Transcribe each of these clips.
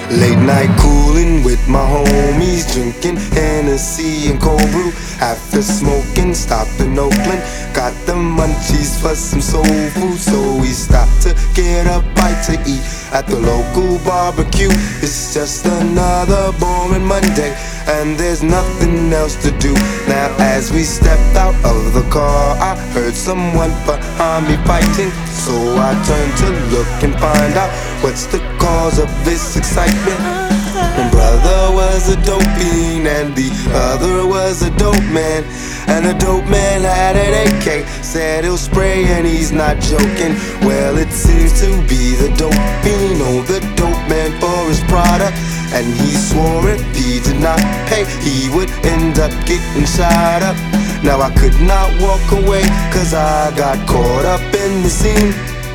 Late night cooling with my homies, drinking Hennessy and cold brew. After smoking, stopped in Oakland, got the munchies for some soul food. So we stopped to get a bite to eat at the local barbecue. It's just another boring Monday, and there's nothing else to do. Now as we stepped out of the car, I heard someone behind me fighting. So I turned to look and find out what's the cause of this excitement. One brother was a dope fiend and the other was a dope man. And the dope man had an AK, said he'll spray and he's not joking. Well, it seems to be the dope fiend on the dope man for his product, and he swore if he did not pay, he would end up getting shot up. Now I could not walk away, cause I got caught up in the scene,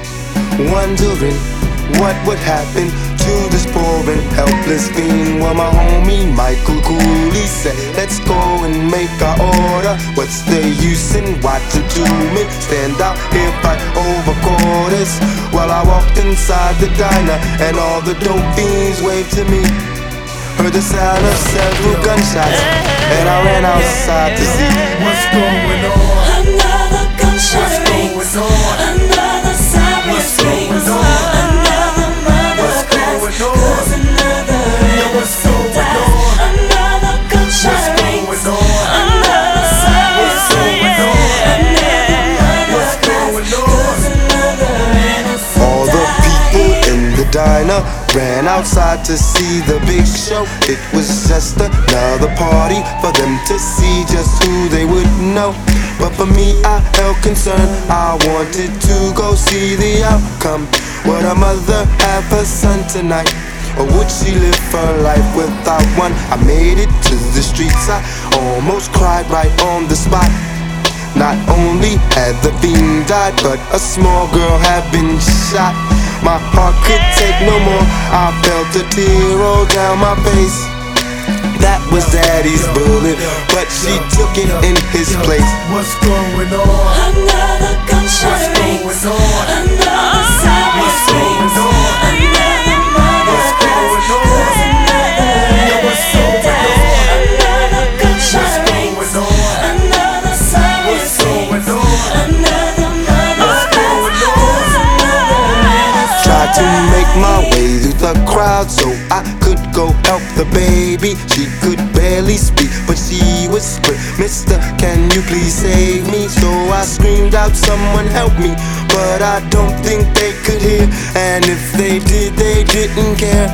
wondering what would happen to this poor and helpless fiend. Well, my homie Michael Cooley said, let's go and make our order. What's the use in watching two men stand out here fight over quarters? Well, I walked inside the diner and all the dope fiends waved to me. Heard the sound of several gunshots, and I ran outside to see what's going on. Another gunshot rings, another siren screams, another mother cries, 'cause another innocent dies. Another gunshot rings, another siren screams, another mother cries, 'cause another innocent dies. all the people in the diner ran outside to see the big show. It was just another party for them to see just who they would know. But for me, I held concern. I wanted to go see the outcome. Would a mother have her son tonight, or would she live her life without one? I made it to the streets, I almost cried right on the spot. Not only had the fiend died, but a small girl had been shot. My heart could take no more, I felt a tear roll down my face. That was Daddy's bullet, but she took it in his place. What's going on? Another gunshot rings, another siren screams, another mother cries, 'cause another innocent dies. Another gunshot rings, another siren screams, another mother cries, 'cause another innocent dies. Tried to make my way through the crowd so I could go help the baby. She could barely speak, but she whispered, "Mister, can you please save me?" So I screamed out, "Someone help me," but I don't think they could hear, and if they did, they didn't care.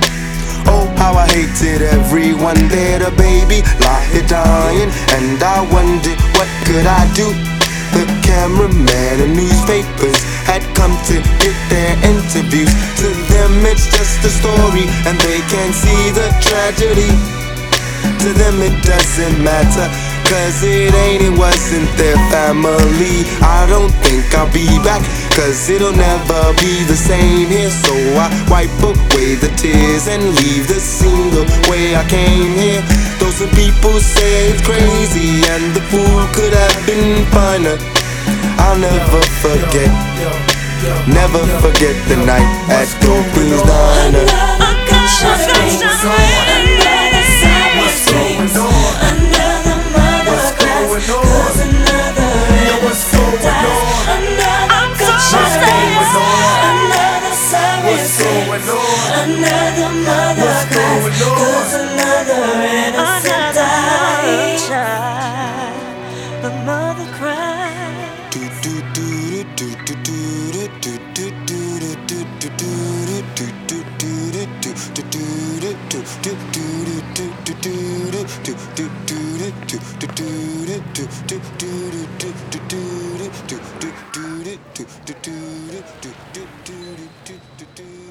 Oh, how I hated everyone there. The baby lie here dying, and I wondered what could I do. The cameraman and newspapers had come to get their interviews. To them it's just a story, and they can't see the tragedy. To them it doesn't matter, 'cause it wasn't their family. I don't think I'll be back, 'cause it'll never be the same here. So I wipe away the tears and leave the scene the way I came here. Though some people say it's crazy and the food could have been finer, I'll never forget the night at Dope Fiend's Diner. Another gunshot rings, another siren screams, another mother cries, 'cause another innocent dies. Another gunshot rings, another siren screams, another mother cries, 'cause another innocent dies. The mother cries. Do